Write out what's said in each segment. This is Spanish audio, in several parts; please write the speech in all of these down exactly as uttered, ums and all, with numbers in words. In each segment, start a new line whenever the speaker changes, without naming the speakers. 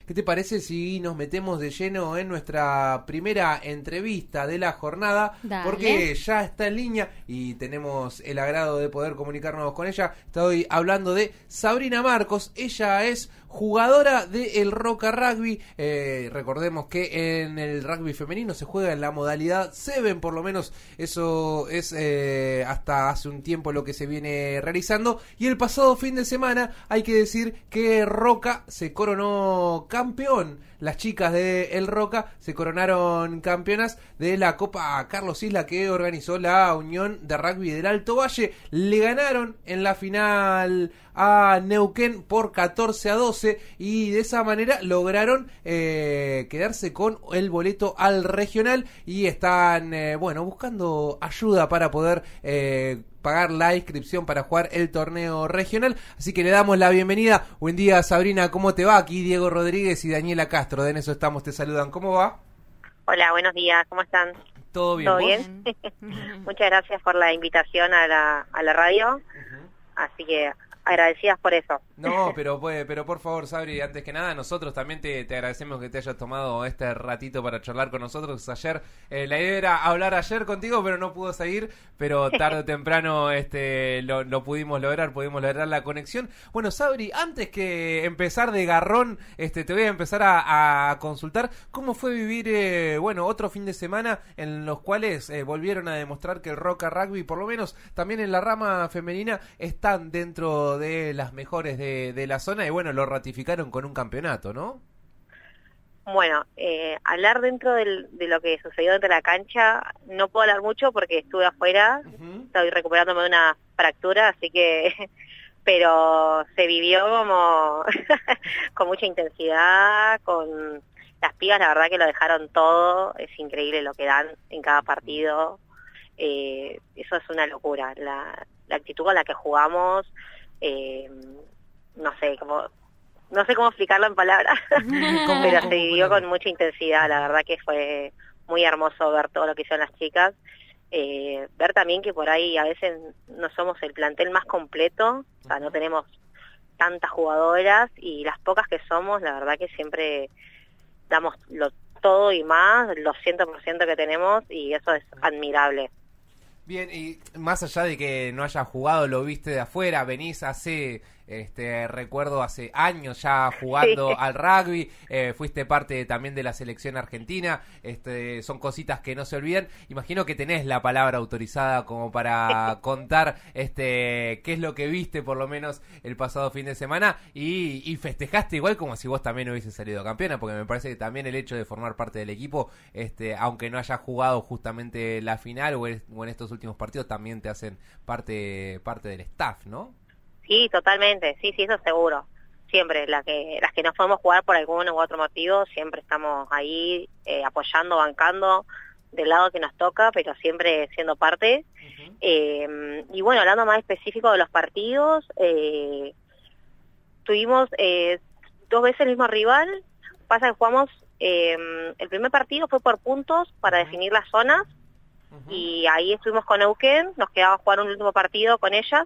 ¿qué te parece si nos metemos de lleno en nuestra primera entrevista de la jornada?
Dale.
Porque ya está en línea y tenemos el agrado de poder comunicarnos con ella. Estoy hablando de Sabrina Marcos. Ella es jugadora del Roca Rugby. Eh, recordemos que en el rugby femenino se juega en la modalidad siete, por lo menos eso es eh, hasta hace un tiempo lo que se viene realizando. Y el pasado fin de semana hay que decir que Roca se coronó campeón. Las chicas de El Roca se coronaron campeonas de la Copa Carlos Isla que organizó la Unión de Rugby del Alto Valle. Le ganaron en la final a Neuquén por catorce a doce y de esa manera lograron eh, quedarse con el boleto al regional y están eh, bueno buscando ayuda para poder eh, pagar la inscripción para jugar el torneo regional, así que le damos la bienvenida. Buen día, Sabrina, ¿cómo te va? Aquí Diego Rodríguez y Daniela Castro, de En Eso Estamos, te saludan. ¿Cómo va?
Hola, buenos días, ¿cómo están?
¿Todo bien?
¿Todo
¿Vos?
bien? Muchas gracias por la invitación a la, a la radio, uh-huh. Así que agradecidas por eso.
No, pero pero por favor, Sabri, antes que nada, nosotros también te, te agradecemos que te hayas tomado este ratito para charlar con nosotros. Ayer, eh, la idea era hablar ayer contigo, pero no pudo seguir, pero tarde o temprano este lo, lo pudimos lograr, pudimos lograr la conexión. Bueno, Sabri, antes que empezar de garrón, este te voy a empezar a, a consultar cómo fue vivir, eh, bueno, otro fin de semana en los cuales eh, volvieron a demostrar que el Roca Rugby, por lo menos también en la rama femenina, están dentro de las mejores de, de la zona y bueno, lo ratificaron con un campeonato, ¿no?
Bueno, eh, hablar dentro del, de lo que sucedió dentro de la cancha, no puedo hablar mucho porque estuve afuera, uh-huh. Estoy recuperándome de una fractura, así que, pero se vivió como con mucha intensidad, con las pibas, la verdad que lo dejaron todo, es increíble lo que dan en cada partido, eh, eso es una locura, la, la actitud con la que jugamos. Eh, no sé cómo no sé cómo explicarlo en palabras, pero se vivió con mucha intensidad. La verdad que fue muy hermoso ver todo lo que hicieron las chicas, eh, ver también que por ahí a veces no somos el plantel más completo, o sea, no tenemos tantas jugadoras y las pocas que somos, la verdad que siempre damos lo todo y más, los cien por ciento que tenemos y eso es admirable.
Bien, y más allá de que no hayas jugado, lo viste de afuera, venís hace, este, recuerdo hace años ya jugando sí. al rugby, eh, fuiste parte también de la selección argentina, este, son cositas que no se olvidan. Imagino que tenés la palabra autorizada como para contar este qué es lo que viste por lo menos el pasado fin de semana y, y festejaste igual como si vos también hubieses salido campeona, porque me parece que también el hecho de formar parte del equipo, este, aunque no hayas jugado justamente la final o en, o en estos últimos partidos, también te hacen parte parte del staff, ¿no?
Sí, totalmente, sí, sí, eso seguro. Siempre, la que, las que no podemos jugar por algún u otro motivo, siempre estamos ahí eh, apoyando, bancando del lado que nos toca, pero siempre siendo parte. Uh-huh. Eh, y bueno, hablando más específico de los partidos, eh, tuvimos eh, dos veces el mismo rival. Pasa que jugamos, eh, el primer partido fue por puntos para uh-huh. definir las zonas, uh-huh. y ahí estuvimos con Neuquén, nos quedaba jugar un último partido con ellas.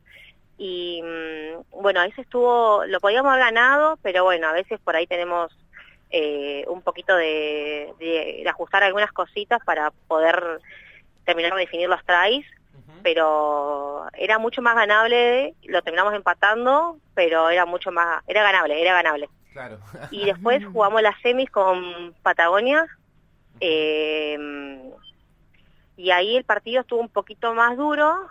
Y bueno, ahí se estuvo, lo podíamos haber ganado, pero bueno, a veces por ahí tenemos eh, un poquito de, de, de ajustar algunas cositas para poder terminar de definir los tries, uh-huh. pero era mucho más ganable, lo terminamos empatando, pero era mucho más, era ganable, era ganable.
Claro.
Y después jugamos las semis con Patagonia, uh-huh. eh, y ahí el partido estuvo un poquito más duro,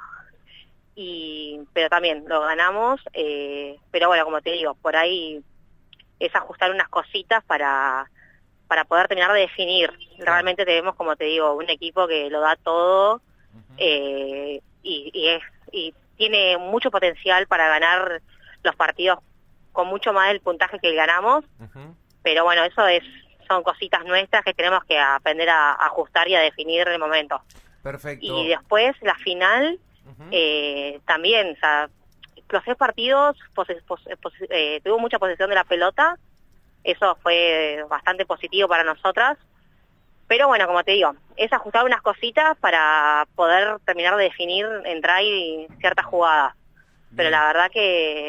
y pero también lo ganamos, eh, pero bueno, como te digo, por ahí es ajustar unas cositas para para poder terminar de definir. Realmente tenemos, como te digo, un equipo que lo da todo, uh-huh. eh, y, y, es, y tiene mucho potencial para ganar los partidos con mucho más del puntaje que ganamos, uh-huh. pero bueno, eso es son cositas nuestras que tenemos que aprender a, a ajustar y a definir en el momento.
Perfecto.
Y después, la final... Uh-huh. Eh, también, o sea, los tres partidos pose, pose, pose, eh, tuvo mucha posesión de la pelota, eso fue bastante positivo para nosotras, pero bueno, como te digo, es ajustar unas cositas para poder terminar de definir, entrar y ciertas jugadas, pero la verdad que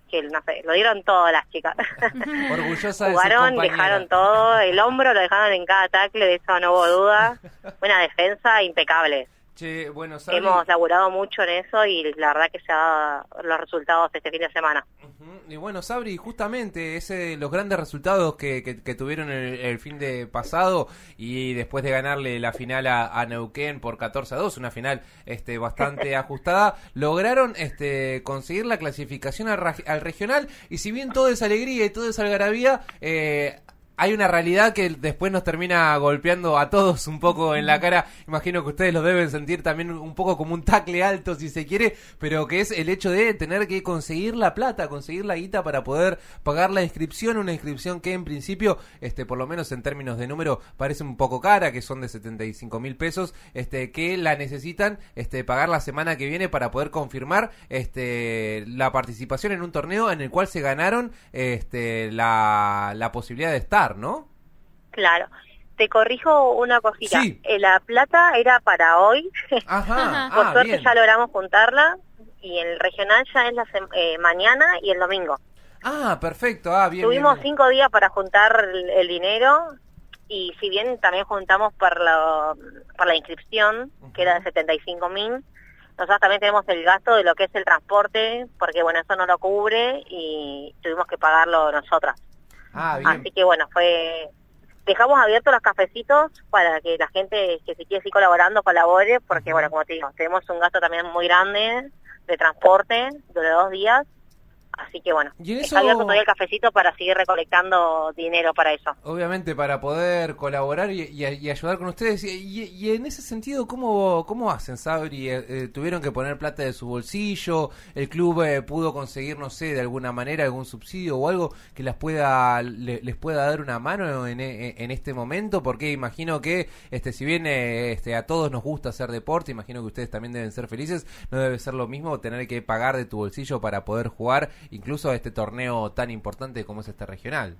que no sé, lo dieron todo las chicas.
Orgullosa de
Jugaron,
sus compañeras.
dejaron todo, el hombro lo dejaron en cada tackle, de eso no hubo duda. Una defensa impecable.
Che, bueno, Sabri...
Hemos laburado mucho en eso y la verdad que se han dado los resultados este fin de semana.
Uh-huh. Y bueno, Sabri, justamente ese los grandes resultados que, que, que tuvieron el, el fin de pasado y después de ganarle la final a, a Neuquén por catorce a dos, una final este bastante ajustada, lograron este conseguir la clasificación al, al regional, y si bien todo es alegría y todo es algarabía, eh, hay una realidad que después nos termina golpeando a todos un poco en la cara. Imagino que ustedes lo deben sentir también un poco como un tacle alto, si se quiere, pero que es el hecho de tener que conseguir la plata, conseguir la guita para poder pagar la inscripción, una inscripción que en principio, este por lo menos en términos de número, parece un poco cara, que son de setenta y cinco mil pesos, este que la necesitan este pagar la semana que viene para poder confirmar este la participación en un torneo en el cual se ganaron este la, la posibilidad de estar, ¿no?
Claro. Te corrijo una cosita.
Sí.
Eh, la plata era para hoy.
Ajá.
Por
ah,
suerte
bien.
ya logramos juntarla, y el regional ya es la sem- eh, mañana y el domingo.
Ah, perfecto. Ah, bien.
Tuvimos
bien, bien.
cinco días para juntar el, el dinero, y si bien también juntamos por la, por la inscripción, uh-huh, que era de setenta y cinco mil, nosotros también tenemos el gasto de lo que es el transporte, porque bueno, eso no lo cubre y tuvimos que pagarlo nosotras.
Ah, bien.
Así que bueno, fue dejamos abiertos los cafecitos para que la gente que se quiere seguir colaborando colabore, porque bueno, como te digo, tenemos un gasto también muy grande de transporte de dos días. Así que bueno,
¿Y en
está
eso...
abierto todavía el cafecito para seguir recolectando dinero para eso.
Obviamente para poder colaborar y, y, y ayudar con ustedes. Y, y, y en ese sentido, ¿cómo, cómo hacen, Sabri? Eh, eh, ¿Tuvieron que poner plata de su bolsillo? ¿El club eh, pudo conseguir, no sé, de alguna manera algún subsidio o algo que las pueda le, les pueda dar una mano en, en este momento? Porque imagino que, este si bien eh, este a todos nos gusta hacer deporte, imagino que ustedes también deben ser felices, no debe ser lo mismo tener que pagar de tu bolsillo para poder jugar incluso a este torneo tan importante como es este regional.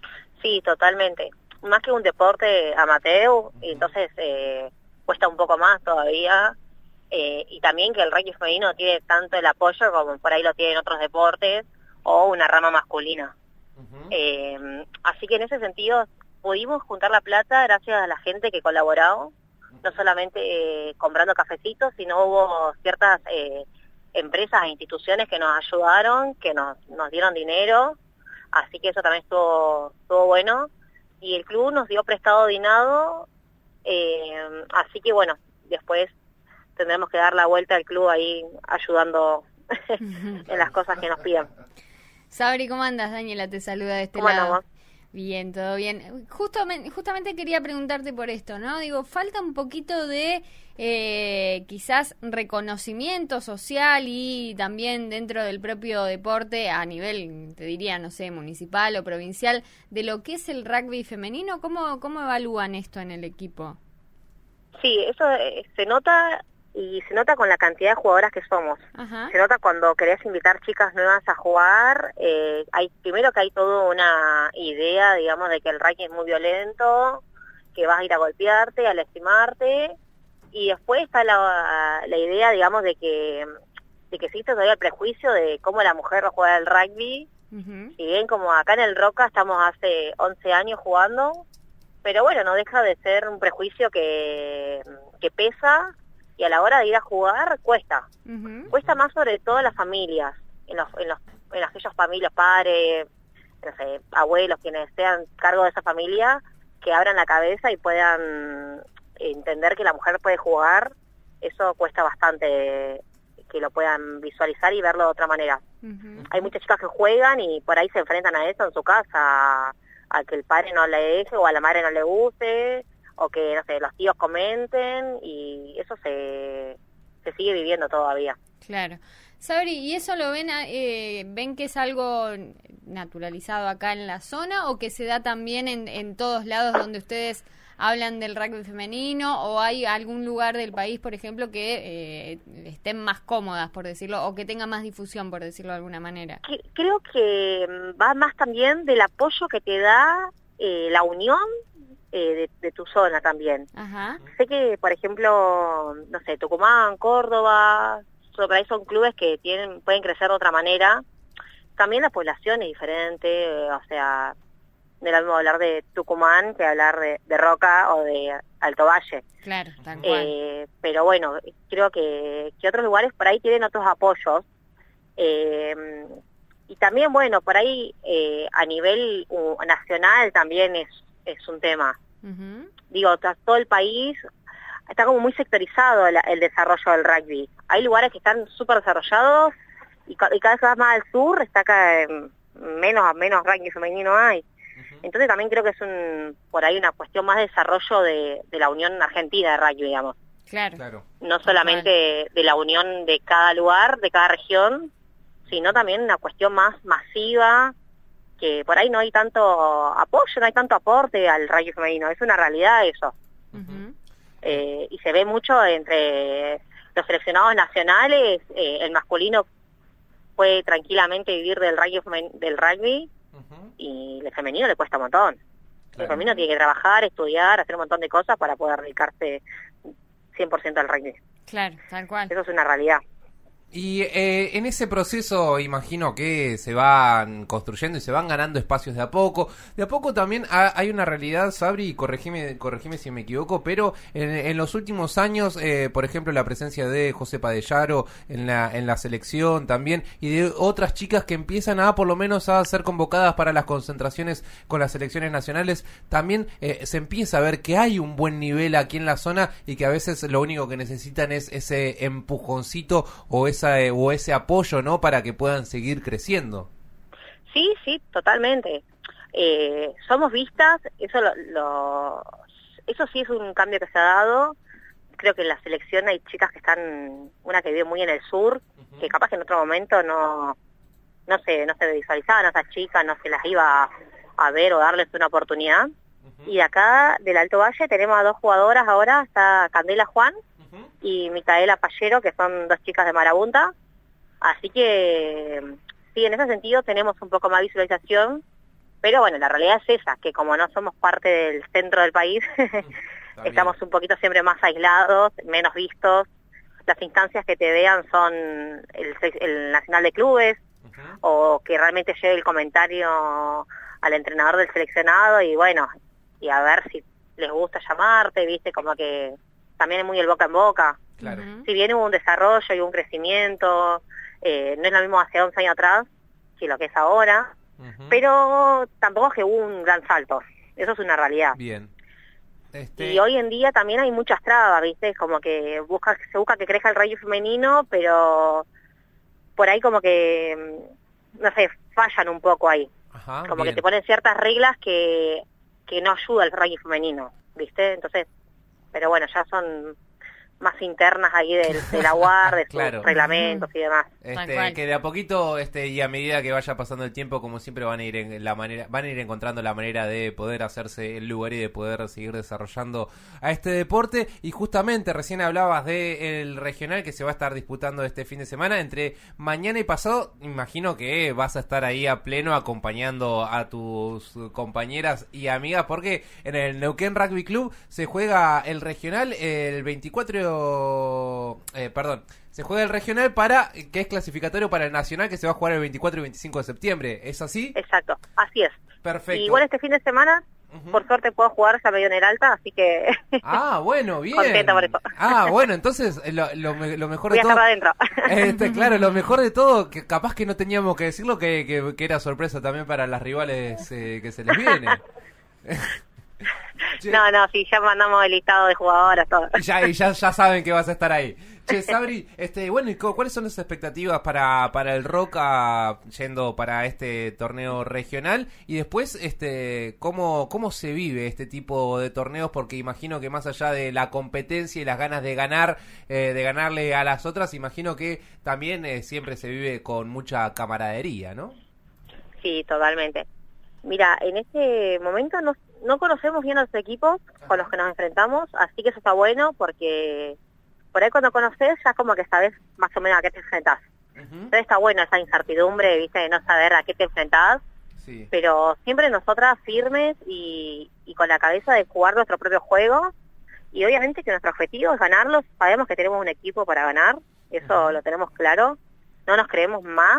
Sí, totalmente. Más que un deporte amateur, uh-huh, y entonces eh, cuesta un poco más todavía, eh, y también que el rugby femenino no tiene tanto el apoyo como por ahí lo tienen otros deportes o una rama masculina. Uh-huh. Eh, así que en ese sentido pudimos juntar la plata gracias a la gente que colaboró, uh-huh, no solamente eh, comprando cafecitos, sino hubo ciertas eh, empresas e instituciones que nos ayudaron, que nos, nos dieron dinero, así que eso también estuvo, estuvo bueno, y el club nos dio prestado dinero, eh, así que bueno, después tendremos que dar la vuelta al club ahí ayudando en las cosas que nos piden.
Sabri, ¿cómo andas? Daniela te saluda de este
¿Cómo
lado.
andamos?
Bien, todo bien. Justamente, justamente quería preguntarte por esto, ¿no? Digo, falta un poquito de eh, quizás reconocimiento social y también dentro del propio deporte a nivel, te diría, no sé, municipal o provincial, de lo que es el rugby femenino. ¿Cómo, cómo evalúan esto en el equipo?
Sí, eso eh, se nota, y se nota con la cantidad de jugadoras que somos. Ajá. Se nota cuando querés invitar chicas nuevas a jugar. Eh, hay primero que hay toda una idea, digamos, de que el rugby es muy violento, que vas a ir a golpearte, a lastimarte, y después está la, la idea, digamos, de que de que existe todavía el prejuicio de cómo la mujer va a jugar al rugby. Uh-huh. Si bien como acá en el Roca estamos hace once años jugando, pero bueno, no deja de ser un prejuicio que, que pesa, y a la hora de ir a jugar cuesta. Uh-huh. Cuesta más sobre todo en las familias, en los, en los, en aquellos familias, padres, no sé, abuelos, quienes sean cargo de esa familia, que abran la cabeza y puedan entender que la mujer puede jugar. Eso cuesta bastante que lo puedan visualizar y verlo de otra manera. Uh-huh. Hay muchas chicas que juegan y por ahí se enfrentan a eso en su casa, a, a que el padre no le deje o a la madre no le guste, o que, no sé, los tíos comenten, y eso se, se sigue viviendo todavía.
Claro. Sabri, ¿y eso lo ven, eh, ven que es algo naturalizado acá en la zona, o que se da también en, en todos lados donde ustedes hablan del rugby femenino, o hay algún lugar del país, por ejemplo, que eh, estén más cómodas, por decirlo, o que tenga más difusión, por decirlo de alguna manera?
Creo que va más también del apoyo que te da eh, la unión Eh, de, de tu zona también. Ajá. Sé que, por ejemplo, no sé, Tucumán, Córdoba, por ahí son clubes que tienen pueden crecer de otra manera, también la población es diferente, eh, o sea, no es lo mismo hablar de Tucumán que hablar de, de Roca o de Alto Valle.
Claro, tal cual.
Eh, pero bueno, creo que, que otros lugares por ahí tienen otros apoyos. Eh, y también, bueno, por ahí eh, a nivel uh, nacional también es, es un tema. Uh-huh. Digo, todo el país está como muy sectorizado el, el desarrollo del rugby. Hay lugares que están súper desarrollados y, ca y cada vez más, más al sur está acá, eh, menos, menos rugby femenino hay. Entonces también creo que es un por ahí una cuestión más de desarrollo de, de la Unión Argentina de Rugby, digamos.
Claro. claro.
No solamente de, de la unión de cada lugar, de cada región, sino también una cuestión más masiva, que por ahí no hay tanto apoyo, no hay tanto aporte al rugby femenino. Es una realidad eso. Uh-huh. eh, y se ve mucho entre los seleccionados nacionales, eh, el masculino puede tranquilamente vivir del rugby, del rugby uh-huh. y el femenino le cuesta un montón. Claro. El femenino tiene que trabajar, estudiar, hacer un montón de cosas para poder dedicarse cien por ciento al rugby.
Claro, tal cual.
Eso es una realidad.
Y eh, en ese proceso imagino que se van construyendo y se van ganando espacios de a poco. De a poco también ha, hay una realidad, Sabri, y corregime, corregime si me equivoco, pero en, en los últimos años, eh, por ejemplo, la presencia de José Padellaro en la, en la selección también, y de otras chicas que empiezan a por lo menos a ser convocadas para las concentraciones con las selecciones nacionales, también eh, se empieza a ver que hay un buen nivel aquí en la zona y que a veces lo único que necesitan es ese empujoncito o ese Esa, o ese apoyo, ¿no? Para que puedan seguir creciendo.
Sí, sí, totalmente. Eh, somos vistas, eso lo, lo, eso sí es un cambio que se ha dado. Creo que en la selección hay chicas que están, una que vive muy en el sur, uh-huh. que capaz que en otro momento no, no se, no se visualizaban a esas chicas, no se las iba a, a ver o darles una oportunidad. Uh-huh. Y de acá, del Alto Valle, tenemos a dos jugadoras ahora, está Candela Juan y Micaela Pallero, que son dos chicas de Marabunta. Así que sí, en ese sentido tenemos un poco más visualización, pero bueno, la realidad es esa, que como no somos parte del centro del país, estamos un poquito siempre más aislados, menos vistos. Las instancias que te vean son el, el Nacional de Clubes, uh-huh. o que realmente llegue el comentario al entrenador del seleccionado y bueno, y a ver si les gusta llamarte, viste, como que también es muy el boca en boca. Claro. Si bien hubo un desarrollo y un crecimiento, eh, no es lo mismo hace once años atrás que lo que es ahora, uh-huh. pero tampoco es que hubo un gran salto. Eso es una realidad.
Bien. Este...
Y hoy en día también hay muchas trabas, ¿viste? Como que busca, se busca que crezca el rugby femenino, pero por ahí como que, no sé, fallan un poco ahí.
Ajá,
como
bien.
que te ponen ciertas reglas que, que no ayuda al rugby femenino, ¿viste? Entonces, pero bueno, ya son más internas ahí del, de la U A R, de sus claro. reglamentos y demás.
Este, que de a poquito este y a medida que vaya pasando el tiempo, como siempre van a ir en la manera, van a ir encontrando la manera de poder hacerse el lugar y de poder seguir desarrollando a este deporte. Y justamente recién hablabas del regional que se va a estar disputando este fin de semana. Entre mañana y pasado, imagino que vas a estar ahí a pleno acompañando a tus compañeras y amigas, porque en el Neuquén Rugby Club se juega el regional el veinticuatro Eh, perdón, se juega el regional para que es clasificatorio para el nacional que se va a jugar el veinticuatro y veinticinco de septiembre, ¿es así?
Exacto, así es.
Perfecto.
Y igual este fin de semana, uh-huh. por suerte puedo jugar ya medio en el alta, así que...
Ah, bueno, bien.
Contenta por eso.
Ah, bueno, entonces lo, lo, lo mejor
Voy
de todo...
Voy a estar adentro.
Este, claro, lo mejor de todo, que capaz que no teníamos que decirlo, que, que, que era sorpresa también para las rivales eh, que se les viene.
Che. No, no, sí, ya mandamos el listado de jugadoras, todo.
Y ya, y ya, ya saben que vas a estar ahí. Che, Sabri, este, bueno, ¿y cuáles son las expectativas para, para el Roca yendo para este torneo regional? Y después, este, ¿cómo, cómo se vive este tipo de torneos? Porque imagino que más allá de la competencia y las ganas de ganar, eh, de ganarle a las otras, imagino que también eh, siempre se vive con mucha camaradería, ¿no?
Sí, totalmente. Mira, en este momento no, no conocemos bien a los equipos con los que nos enfrentamos, así que eso está bueno porque por ahí cuando conoces ya como que sabes más o menos a qué te enfrentás. Uh-huh. Entonces está bueno esa incertidumbre, viste, de no saber a qué te enfrentás, sí. Pero siempre nosotras firmes y, y con la cabeza de jugar nuestro propio juego y obviamente que nuestro objetivo es ganarlos, sabemos que tenemos un equipo para ganar, eso uh-huh. lo tenemos claro, no nos creemos más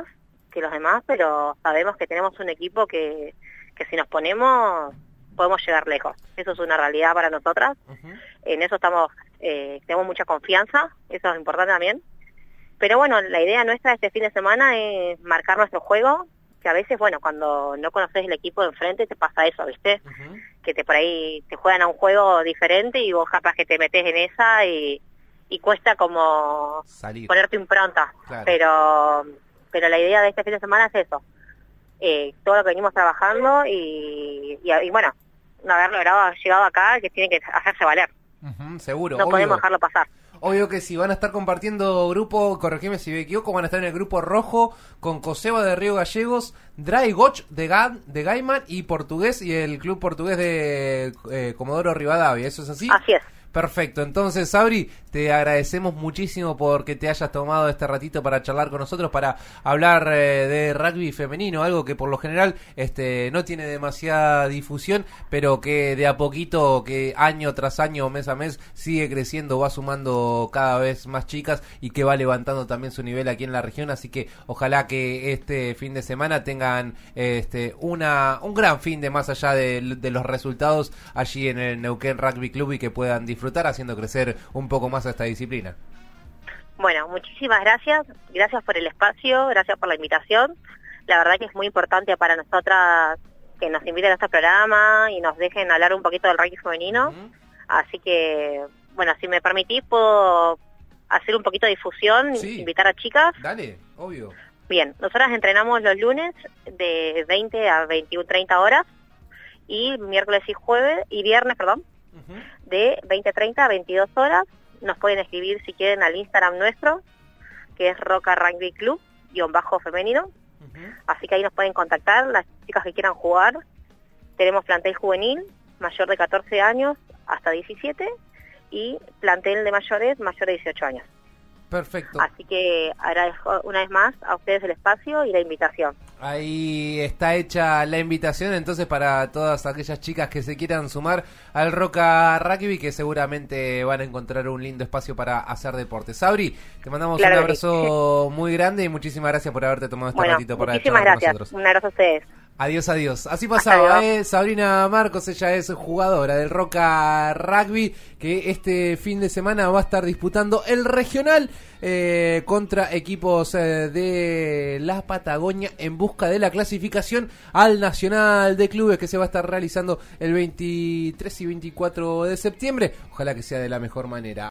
que los demás, pero sabemos que tenemos un equipo que, que si nos ponemos podemos llegar lejos. Eso es una realidad para nosotras. Uh-huh. En eso estamos, eh, tenemos mucha confianza, eso es importante también. Pero bueno, la idea nuestra este fin de semana es marcar nuestro juego, que a veces, bueno, cuando no conoces el equipo de enfrente te pasa eso, ¿viste? Uh-huh. Que te por ahí te juegan a un juego diferente y vos capaz que te metes en esa y, y cuesta como
salir,
ponerte impronta.
Claro.
Pero pero la idea de este fin de semana es eso. Eh, todo lo que venimos trabajando y, y, y bueno, no haber logrado, llegado acá, que tiene que hacerse valer.
Uh-huh, seguro.
No
obvio.
podemos dejarlo pasar.
Obvio que si van a estar compartiendo grupo, corregime si me equivoco, van a estar en el grupo rojo con Coseba de Río Gallegos, Dry Goch de, Ga de Gaiman y Portugués y el club portugués de eh, Comodoro Rivadavia, ¿eso es así?
Así es.
Perfecto, entonces Sabri, te agradecemos muchísimo porque te hayas tomado este ratito para charlar con nosotros, para hablar eh, de rugby femenino, algo que por lo general este no tiene demasiada difusión, pero que de a poquito, que año tras año, mes a mes, sigue creciendo, va sumando cada vez más chicas y que va levantando también su nivel aquí en la región, así que ojalá que este fin de semana tengan este una un gran fin de más allá de, de los resultados allí en el Neuquén Rugby Club y que puedan disfrutar disfrutar haciendo crecer un poco más a esta disciplina.
Bueno, muchísimas gracias, gracias por el espacio, gracias por la invitación. La verdad que es muy importante para nosotras que nos inviten a este programa y nos dejen hablar un poquito del rugby femenino. Uh-huh. Así que, bueno, si me permitís, puedo hacer un poquito de difusión, sí. Invitar a chicas.
Dale, obvio.
Bien, nosotras entrenamos los lunes de veinte a veintiuno treinta horas y miércoles y jueves, y viernes, perdón, uh-huh. de veinte treinta a veintidós horas. Nos pueden escribir si quieren al Instagram nuestro, que es Roca Rugby Club, guión bajo femenino. Uh-huh. Así que ahí nos pueden contactar las chicas que quieran jugar. Tenemos plantel juvenil, mayor de catorce años hasta diecisiete, y plantel de mayores, mayor de dieciocho años.
Perfecto.
Así que agradezco una vez más a ustedes el espacio y la invitación.
Ahí está hecha la invitación entonces para todas aquellas chicas que se quieran sumar al Roca Rugby, que seguramente van a encontrar un lindo espacio para hacer deporte. Sabri, te mandamos claro un abrazo sí. muy grande y muchísimas gracias por haberte tomado este
bueno,
ratito para
charlar
con
gracias.
nosotros.
Un abrazo a ustedes.
Adiós, adiós. Así pasaba, eh, Sabrina Marcos, ella es jugadora del Roca Rugby, que este fin de semana va a estar disputando el regional eh, contra equipos eh, de la Patagonia en busca de la clasificación al Nacional de Clubes, que se va a estar realizando el veintitrés y veinticuatro de septiembre. Ojalá que sea de la mejor manera.